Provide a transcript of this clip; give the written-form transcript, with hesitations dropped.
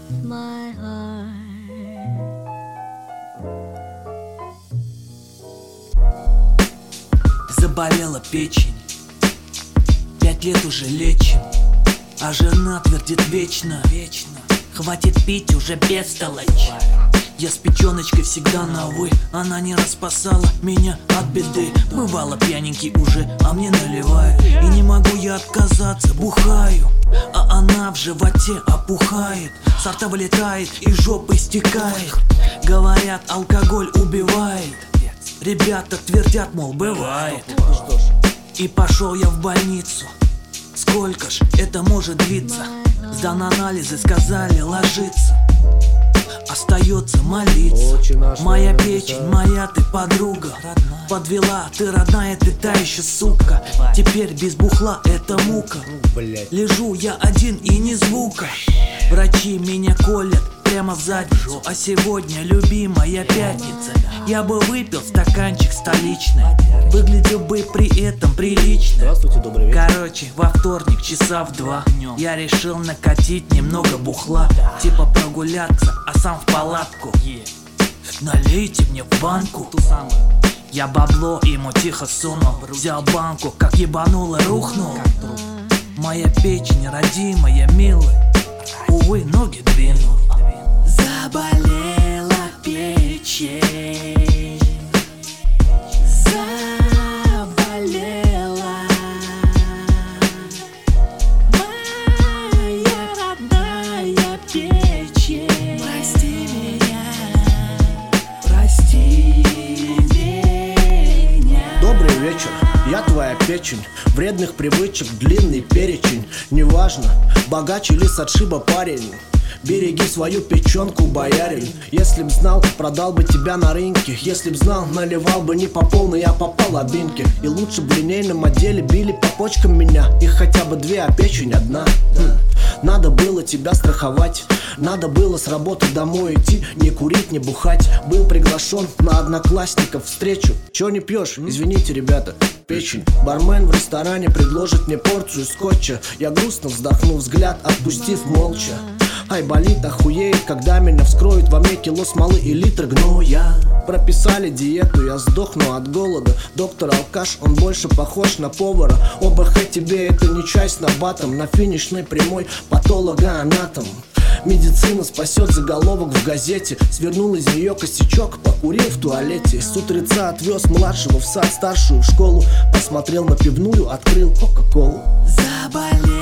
my heart. Заболела печень, 5 лет уже лечим, а жена твердит вечно: хватит пить уже, бестолочь. Я с печеночкой всегда на «вы», она не раз спасала меня от беды. Бывало пьяненький уже, а мне наливают, и не могу я отказаться, бухаю. А она в животе опухает, со рта вылетает и жопой стекает. Говорят, алкоголь убивает, ребята твердят, мол, бывает. И пошел я в больницу. Сколько ж это может длиться? Сдан анализы, сказали ложиться. Остается молиться. Моя печень, моя ты подруга. Подвела, ты родная, ты та еще сука. Теперь без бухла это мука. Лежу я один и ни звука. Врачи меня колят прямо в задницу. А сегодня, любимая пятница, я бы выпил стаканчик столичный, выглядел бы при этом прилично. Здравствуйте, добрый вечер. Короче, во вторник часа в 2 я решил накатить немного бухла, типа прогуляться, а сам в палатку. Налейте мне в банку. Я бабло ему тихо сунул, взял банку, как ебануло, рухнул. Моя печень, родимая, милая, увы, ноги двинул. Заболела печень, заболела моя родная печень. Прости меня, прости меня. Добрый вечер, я твоя печень. Вредных привычек длинный перечень. Неважно, богач или с отшиба парень, береги свою печенку, боярин. Если б знал, продал бы тебя на рынке. Если б знал, наливал бы не по полной, а по половинке. И лучше в линейном отделе били по почкам меня. Их хотя бы 2, а печень одна. Надо было тебя страховать, надо было с работы домой идти, не курить, не бухать. Был приглашен на одноклассников встречу. Чё не пьешь? Извините, ребята, печень. Бармен в ресторане предложит мне порцию скотча. Я грустно вздохнул, взгляд отпустив молча. Ай, болит, охуеет, когда меня вскроют во мне кило смолы и литр гноя. Прописали диету, я сдохну от голода. Доктор алкаш, он больше похож на повара. ОБХ тебе это не чай с набатом. На финишной прямой патологоанатом. Медицина спасет, заголовок в газете. Свернул из нее косячок, покурил в туалете. С утреца отвез младшего в сад, старшую в школу. Посмотрел на пивную, открыл кока-колу. Заболела